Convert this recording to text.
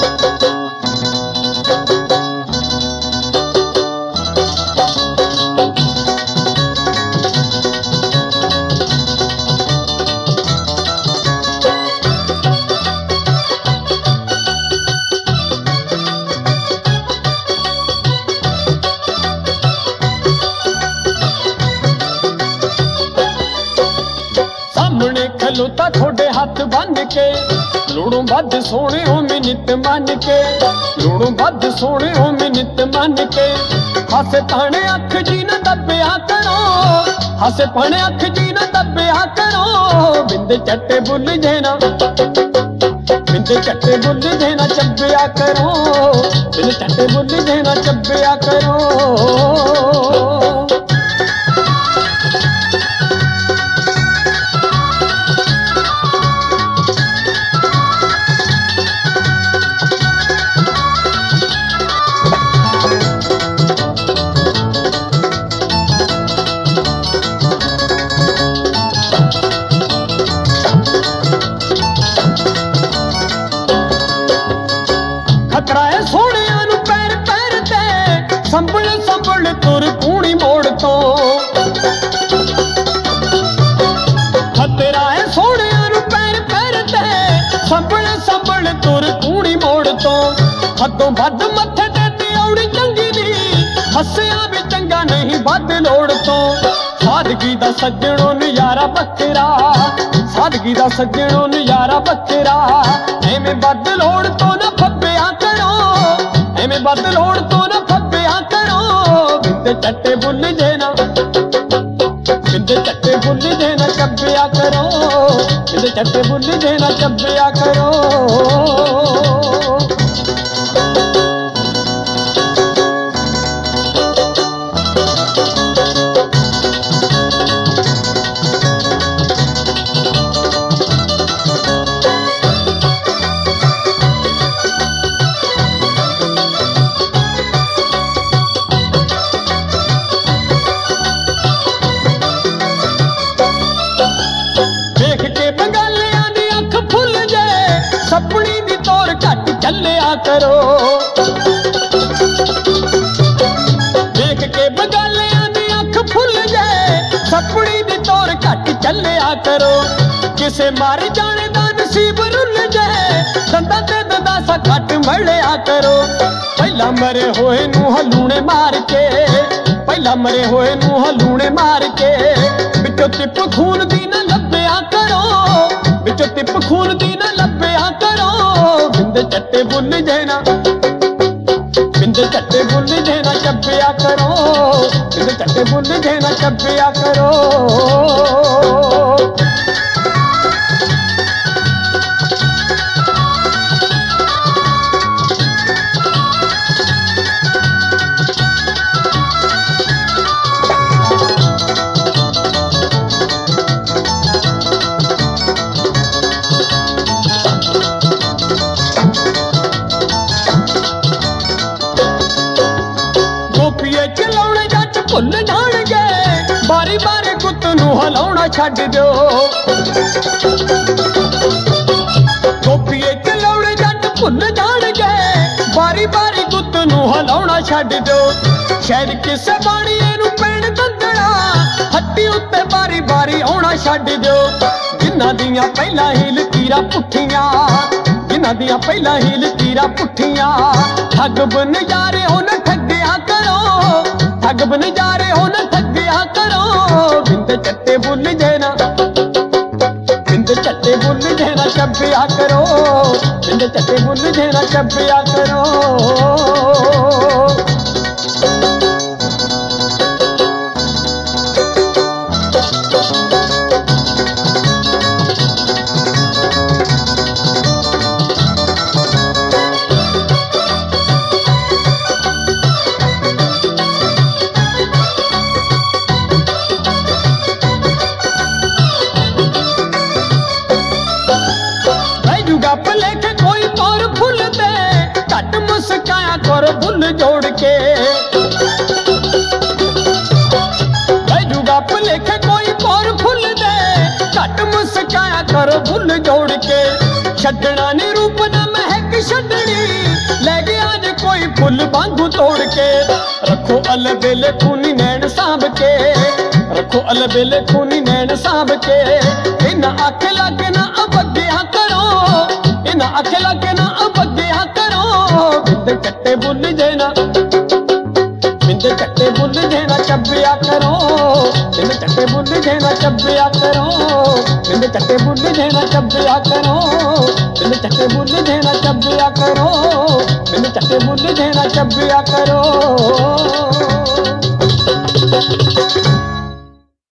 खलोता थोड़े हाथ बन के लोड़ों बद सोने हो मिनित मन के लोड़ों बद सोने हो मिनित मन के हासे पाने अख जी न दबिया करो हासे पाने अख जी न दबिया करो बिंद चट्टे बुल जेना बिंद चट्टे बुल जेना चब्बिया करो बिंद चट्टे बुल जेना चब्बिया करो। खतराए सोनिया नू पैर पैर ते संभल संभल तुर कूणी मोड़ तो खतराए सोनिया नू पैर पैर ते संभल संभल तुर कूणी मोड़ तो हदों बद मथे ते तिऔड़ी चंगी दी हसिया भी चंगा नहीं बद लोड़ तो सादगी दा सज्जणों नजारा बकरा सादगी दा सज्जणों नजारा बकरा एवें बद लोड़ तो न फब्बिया करो एवें बद लोड़ तो न फब्बिया करो बिंद चट्टे बुल जेना बिंद चट्टे बुल जेना चब्बिया करो बिंद चट्टे बुल जेना चब्बिया करो। सपनी दी तौर घट चलिया करो देख के बगालियां दी अख फुल जाए सपनी दी तौर घट चलिया करो किसे मार जाने दा नसीब रुल जाए दंदा ते दंदासा घट मलिया करो पहला मरे होए नू हलूने मार के पहला मरे होए नू हलूने मार के विचों तिप खून दी ना लभ्या करो विचों तिप खून दी ना लभ्या करो बिंद चट्टे बुल जेना बिंद चट्टे बुल जेना चब्बिया करो बिंद चट्टे बुल जेना चब्बिया करो। भुल जाणगे बारी बारी कुत्त नू हलाउणा छड्ड दिओ गोपीए चलाउणे जट भुल जाणगे बारी बारी कुत्त नू हलाउणा छड्ड दिओ शायद किसे बाणीए नू पैण दंदड़ा हट्टी उत्ते बारी बारी आउणा छड्ड दिओ जिन्हां दियां पहिलां ही लकीरां पुठियां जिन्हां दियां पहिलां ही लकीरां पुठियां ठग बन यारे हुण ठगिया करो ठग बन जा रहे हो न ठगिया करो बिंद चट्टे बुल जेना बिंद चट्टे बुल जेना चब्बिया करो बिंद चट्टे बुल जेना चब्बिया करो। लेके कोई तौर भूल दे घट मुस्काया कर भूल जोड़ के जूगा लेके कोई तौर भूल दे घट मुस्काया कर भूल जोड़ के छड़ना नी रूप न महक छड़नी फुल वांगू तोड़ के रखो अलबेले खूनी नैन सांभ के, रखो अलबेले खूनी नैन सांभ के। इन्ना आखे लागे ना अबग्गिया करो, इन्ना आखे लागे ना अबग्गिया करो। बिंद कट्टे बुल जेना, बिंद कट्टे बुल जेना चब्बिया करो, बिंद कट्टे बुल जेना चब्बिया करो, बिंद कट्टे बुल जेना चब्बिया करो, बिंद कट्टे बुल जेना चब्बिया करो, बिंद कट्टे बुल जेना चब्बिया करो।